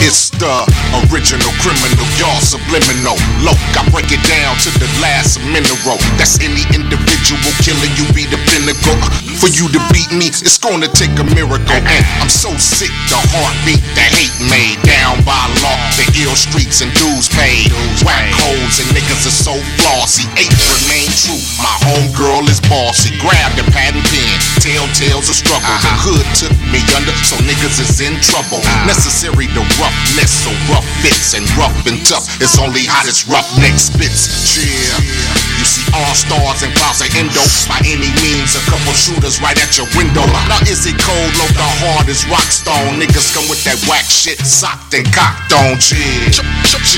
It's the original criminal, y'all subliminal. Look, I break it down to the last mineral. That's any individual killer, you be the pinnacle. For you to beat me, it's gonna take a miracle. And I'm so sick, the heartbeat, the hate made. Down by law, the ill streets and dues paid. Whack holes and niggas are so flossy. Eight remain true, my homegirl is bossy. Grab the pad and pen, telltales of struggle. The hood took me under, so niggas is in trouble. Necessary the roughness, so rough fits and rough and tough. It's only hottest roughneck spits. Cheer. You see all stars and clouds of endo. By any means, a couple shooters right at your window. Now is it cold, low, the hard as rock stone. Niggas come with that whack shit, socked and cocked on. Cheer. Cheer.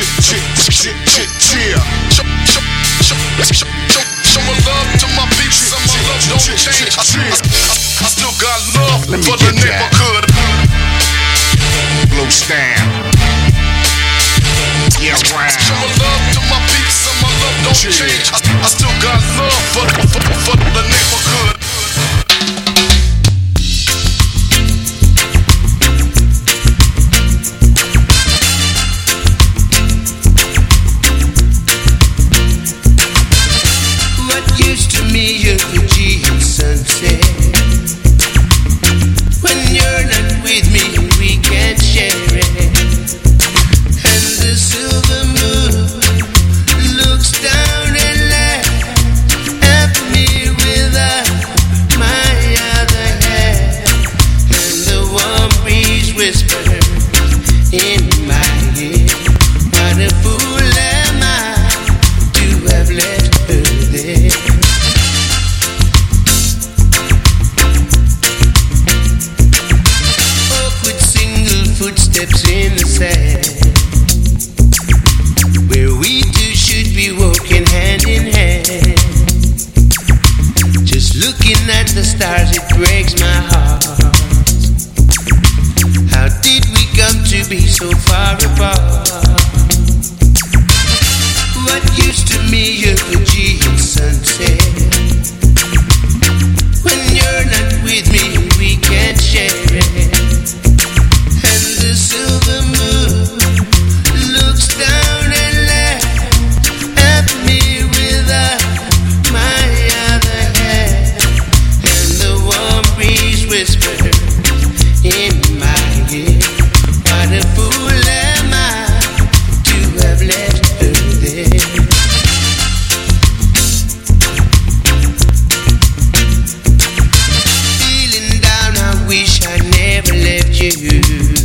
Show my love to my people, some my love don't change. I still got love for the neighborhood. Blue stamp. Yeah, right. Show my love to my people, some my love don't change. I still got love for the neighborhood. Sunset. When you're not with me, we can't share it. And the silver moon looks down and laughs at me without my other hand. And the warm breeze whispers in my ear, what a fool am I to have left her there. Footsteps in the sand, where we two should be walking hand in hand. Just looking at the stars, it breaks my heart. How did we come to be so far apart? What used to me, your Fijian sunset. When you're not with me, we can't share it. The silver moon looks down and laughs at me without my other hand. And the warm breeze whispers in my ear, what a fool am I to have left her there. Feeling down, I wish I never left you.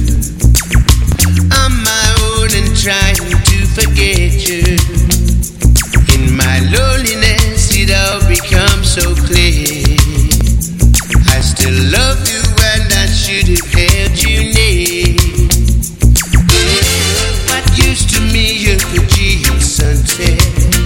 Trying to forget you. In my loneliness, it all becomes so clear. I still love you and I should have held you near. What used to me, your Fijian sunset.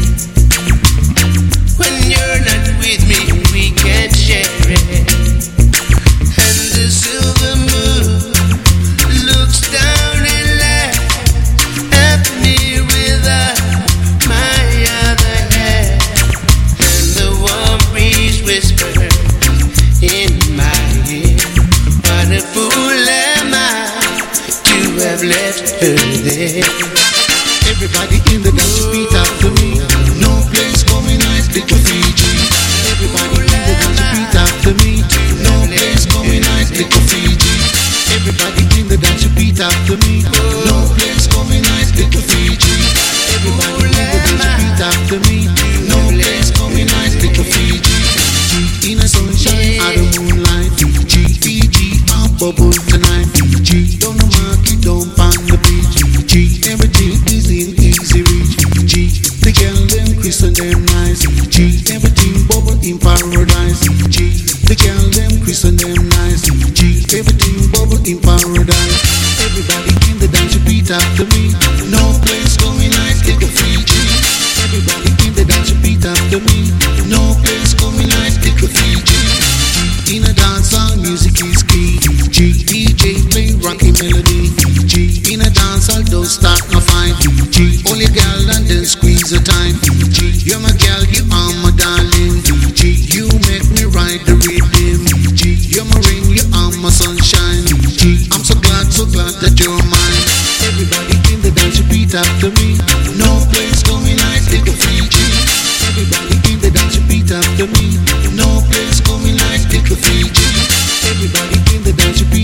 When you're not with me, we can't share it. And the silver moon looks down and laughs at me without my other hand. And the warm breeze whispers in my ear, what a fool am I to have left her there. Everybody in the dance repeat after me. No place coming nice, little Fiji. Everybody in the dance repeat after me. No place coming nice, little Fiji. Everybody in the dance repeat after me. No place coming nice, little Fiji. Everybody in the dance repeat after me. No place coming nice, little Fiji. In the sunshine, out of moonlight. Fiji, Fiji, I'll bubble tonight. Fiji, don't the market, don't find the beach. Fiji, everything is in easy reach. Fiji, the girl them crisp and them nice. Fiji, everything bubble in paradise. Fiji, the girl them crisp and them nice. Fiji, everything bubble in paradise. Everybody in the dance repeat after me. No place coming nice, little Fiji. Everybody in the dance repeat after me. No place coming nice, little Fiji. In a dance song, music is key. Fiji, DJ play rocky melody. Fiji, in a dance hall, don't start no fight. Fiji, only girl and then squeeze the time. Fiji, you're my girl, you are my darling. Fiji, you make me ride the rhythm. Fiji, you're my ring, you are my sunshine. Fiji, I'm so glad that you're mine.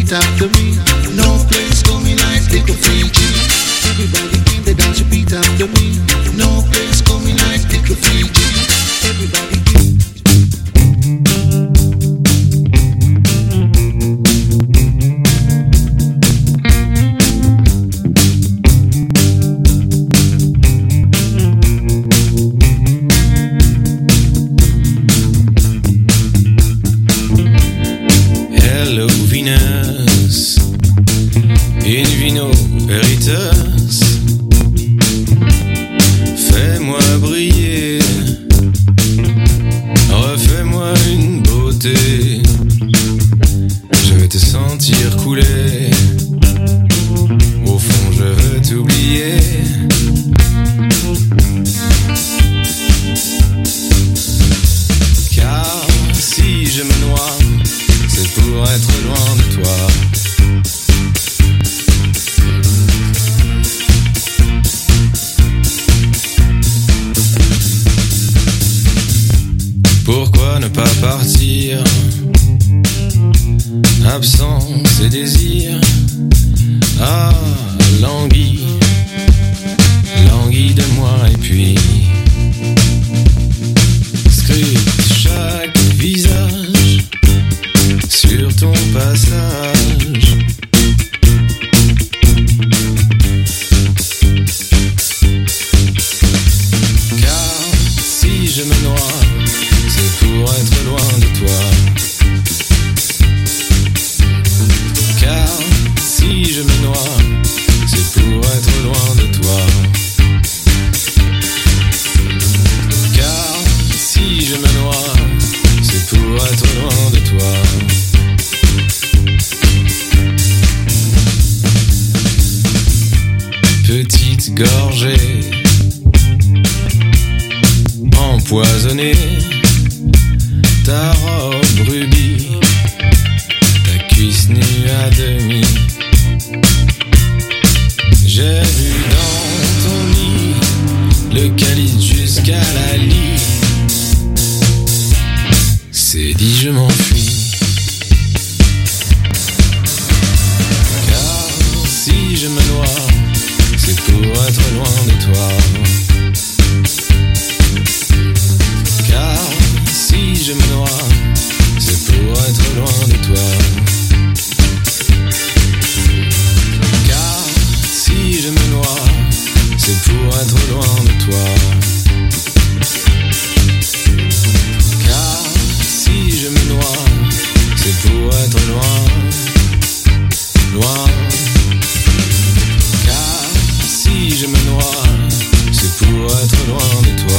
repeat after me. No place coming like Little Fiji. Everybody in the dance, repeat after me. No place coming like Little Fiji. Everybody in. Hello Venus, in vino veritas, fais-moi briller, refais-moi une beauté, je veux te sentir couler, au fond je veux t'oublier. Car si je me noie, c'est pour être loin de toi. Pourquoi ne pas partir? Absence et désir. Ah, languis, languis de moi et puis script chaque visage sur ton passage. Car si je me noie, c'est pour être loin de toi. Car si je me noie, c'est pour être loin de toi. Car si je me noie, c'est pour être loin de toi. Petite gorgée empoisonnée, ta robe rubis, ta cuisse nue à demi. J'ai vu dans ton lit le calice jusqu'à la lie. C'est dit, je m'enfuis. Car si je me noie, c'est pour être loin de toi. Car si je me noie, c'est pour être loin de toi. Car si je me noie, c'est pour être loin de toi. Car si je me noie, c'est pour être loin, loin. Car si je me noie, c'est pour être loin de toi.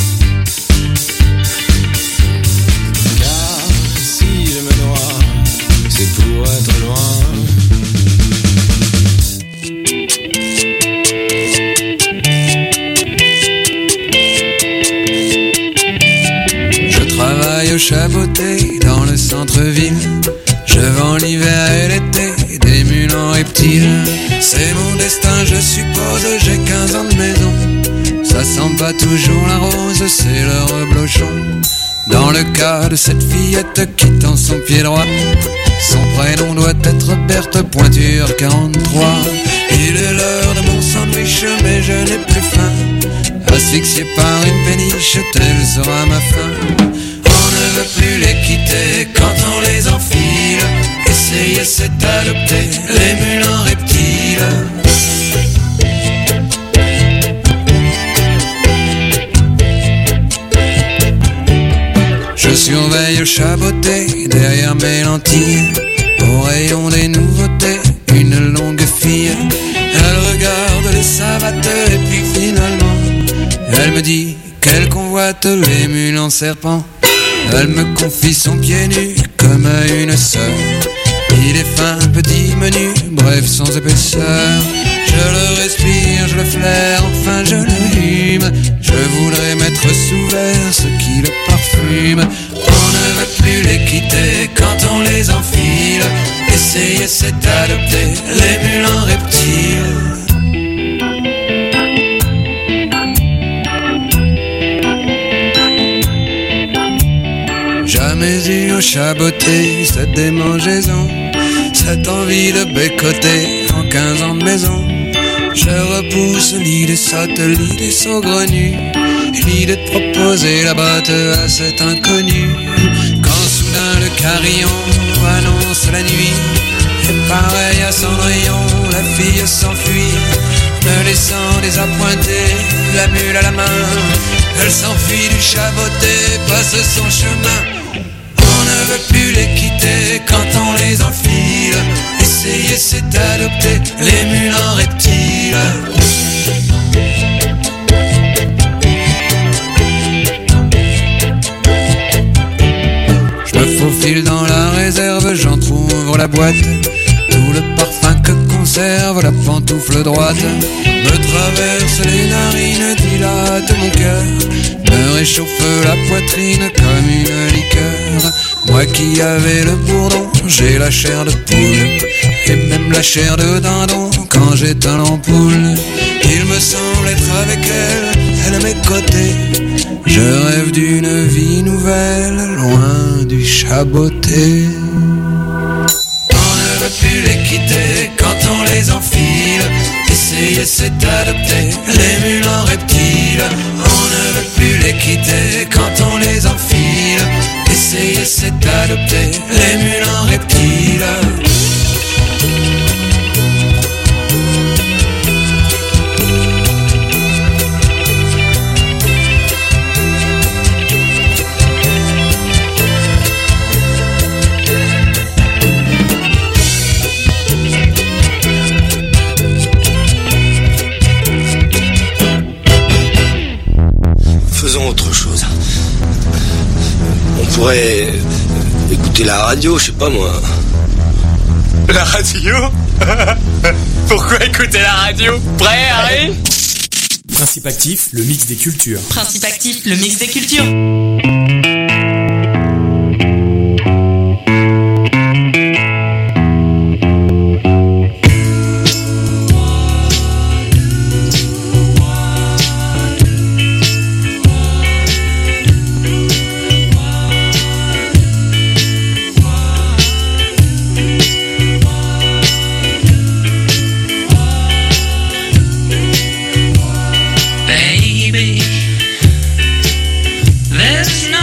Car si je me noie, c'est pour être loin. Je travaille au Chaboté dans le centre-ville. Je vends l'hiver et l'été des mules en reptiles. C'est mon destin, je suppose, j'ai 15 ans de maison. Ça sent pas toujours la rose, c'est le reblochon. Dans le cas de cette fillette qui tend son pied droit, son prénom doit être Berthe Pointure 43. Il est l'heure de mon sandwich, mais je n'ai plus faim. Asphyxié par une péniche, telle sera ma fin. On ne veut plus les quitter quand on les enfile. Essayer c'est adopter les mules en reptiles. Je surveille le Chaboté derrière mes lentilles. Au rayon des nouveautés, une longue fille. Elle regarde les savates et puis finalement elle me dit qu'elle convoite les mules en serpent. Elle me confie son pied nu comme à une sœur. Il est fin, petit, menu, bref sans épaisseur. Je le respire, je le flaire, enfin je le hume. Je voudrais mettre sous verre ce qui le parfume. On ne veut plus les quitter quand on les enfile. Essayer c'est adopter les mules en reptiles. Jamais eu au Chaboté cette démangeaison. cette envie de bécoter en 15 ans de maison. Je repousse l'idée sotte, l'idée saugrenue, l'idée de proposer la botte à cet inconnu. Quand soudain le carillon annonce la nuit, et pareil à Cendrillon, la fille s'enfuit, me laissant désappointé, la mule à la main. Elle s'enfuit du chaboté, passe son chemin. On ne veut plus les quitter quand on les enfile. Essayer c'est adopter les mules en reptiles. Je me faufile dans la réserve, j'entrouvre la boîte. Tout le parfum que conserve la pantoufle droite me traverse les narines, dilate mon cœur, me réchauffe la poitrine comme une liqueur. Moi qui avais le bourdon, j'ai la chair de poule, et même la chair de dindon quand j'éteins l'ampoule. Il me semble être avec elle, elle à mes côtés. Je rêve d'une vie nouvelle, loin du chaboté. On ne veut plus les quitter quand on les enfile. Essayer c'est adopter les mules en reptiles. On ne veut plus les quitter quand on les enfile. Essayer c'est adopter les mules en reptiles. Faisons autre chose. On pourrait écouter la radio, je sais pas moi. La radio? Pourquoi écouter la radio? Prêt, Harry? Principe actif, le mix des cultures. Principe actif, le mix des cultures. There's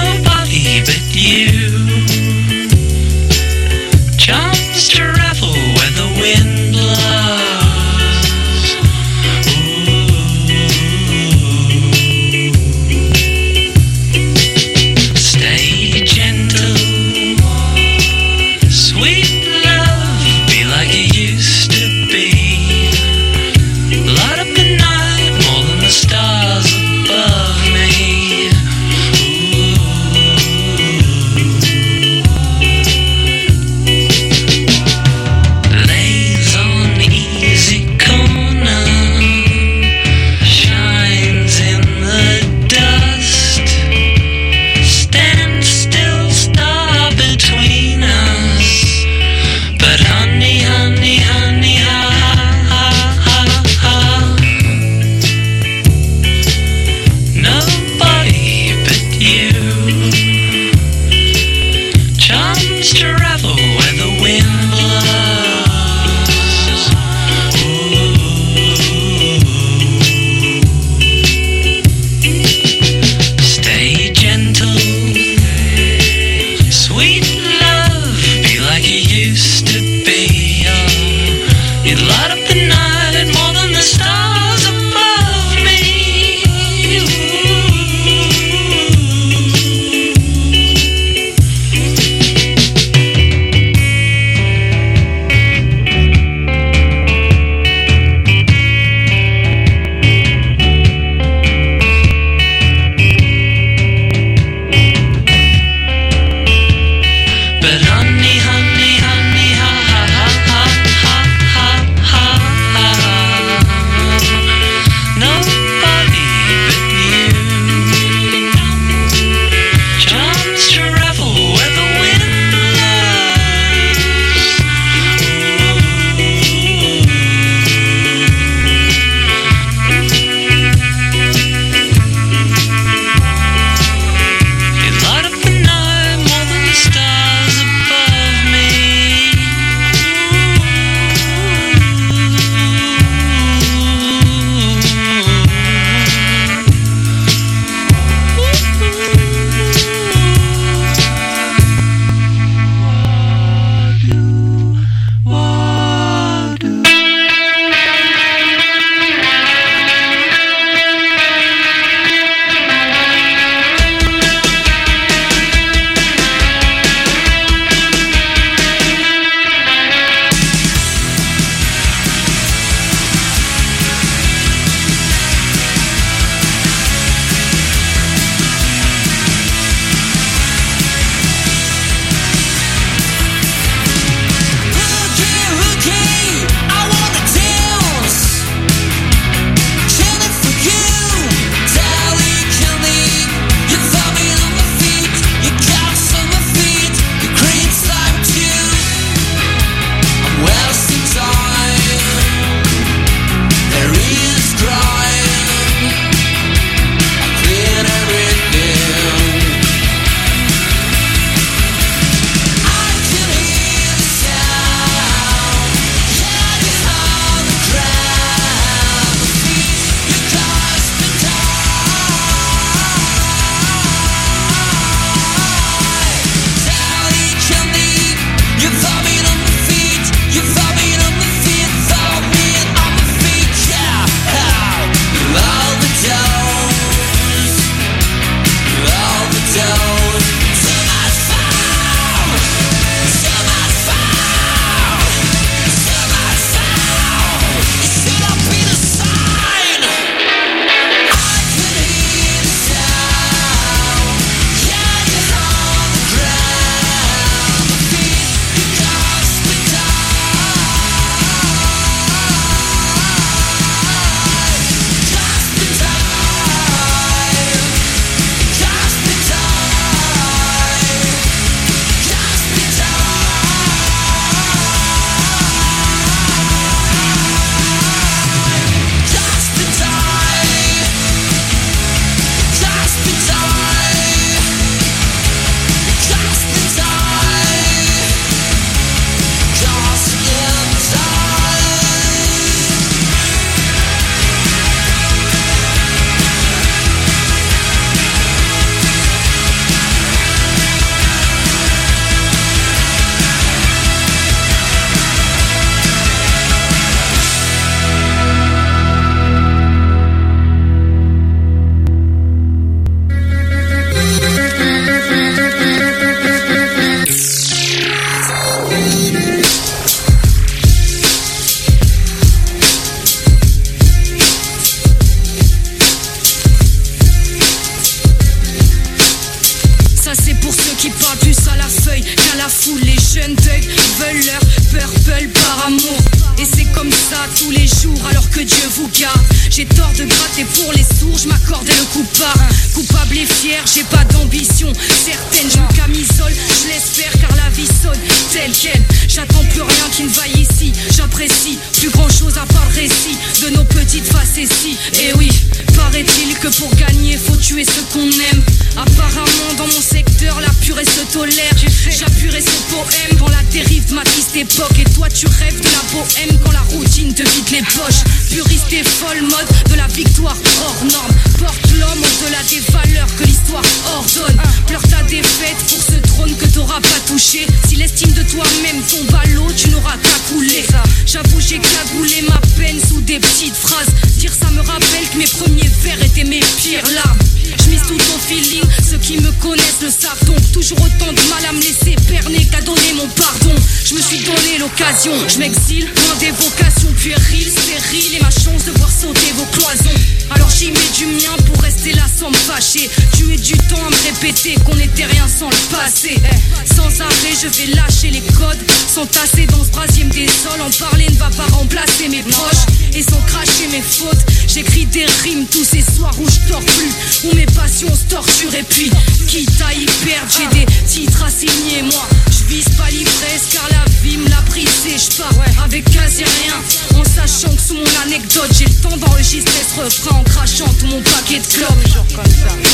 amour. Et c'est comme ça tous les jours alors que Dieu vous garde. J'ai tort de gratter pour les sourds, je m'accordais le coupable. Coupable et fier, j'ai pas d'ambition certaine, je me camisole, je l'espère car la vie sonne telle qu'elle. J'attends plus rien qui ne vaille ici, j'apprécie plus grand chose à part le récit de nos petites facéties. Et oui, paraît-il que pour gagner faut tuer ce qu'on aime. Apparemment dans mon secteur la purée se tolère. J'appuierai ce poème quand la dérive ma triste époque. Et toi tu rêves de la bohème quand la routine te vide les poches. Puriste et folle mode de la victoire hors norme. Porte l'homme au-delà des valeurs que l'histoire ordonne. Pleure ta défaite pour ce trône que t'auras pas touché. Si l'estime de toi-même tombe à l'eau, tu n'auras qu'à couler. J'avoue j'ai cagoulé ma peine sous des petites phrases. Dire ça me rappelle que mes premiers vers étaient mes pires larmes. Je mise tout au feeling, ceux qui me connaissent le savent donc. Toujours autant de mal à me laisser berner qu'à donner mon pardon. Je me suis donné l'occasion, je m'exile, loin des vocations puériles, stériles. Et ma chance de voir sauter vos cloisons. Alors j'y mets du mien pour rester là sans me fâcher. Tuer du temps à me répéter qu'on n'était rien sans le passé. Sans arrêt je vais lâcher les codes, s'entasser dans ce brasier me désole. En parler ne va pas remplacer mes proches. Et sans cracher mes fautes, j'écris des rimes tous ces soirs où je dors plus, où mes passions se torturent. Et puis quitte à y perdre, j'ai des titres à signer. Moi je vise pas l'ivresse car la vie me l'a brisé. Je pars avec quasi rien, en sachant que sous mon anecdote j'ai le temps d'enregistrer ce refrain en crachant tout mon paquet de clopes.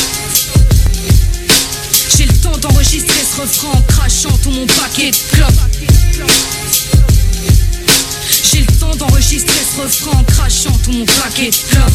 J'ai le temps d'enregistrer ce refrain en crachant tout mon paquet de clopes. J'ai le temps d'enregistrer ce refrain en crachant tout mon paquet de clopes.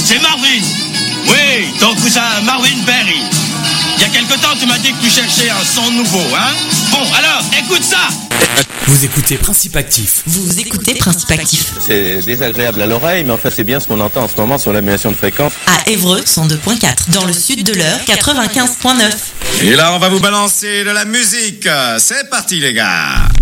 c'est Marvin. Oui, ton cousin Marvin Berry. Il y a quelque temps, tu m'as dit que tu cherchais un son nouveau, hein? Bon, alors, écoute ça! Vous écoutez Principe Actif. Vous écoutez Principe Actif. C'est désagréable à l'oreille, mais enfin c'est bien ce qu'on entend en ce moment sur l'annulation de fréquence. À Évreux, 102.4. Dans le sud de l'Eure, 95.9. Et là, on va vous balancer de la musique. C'est parti, les gars.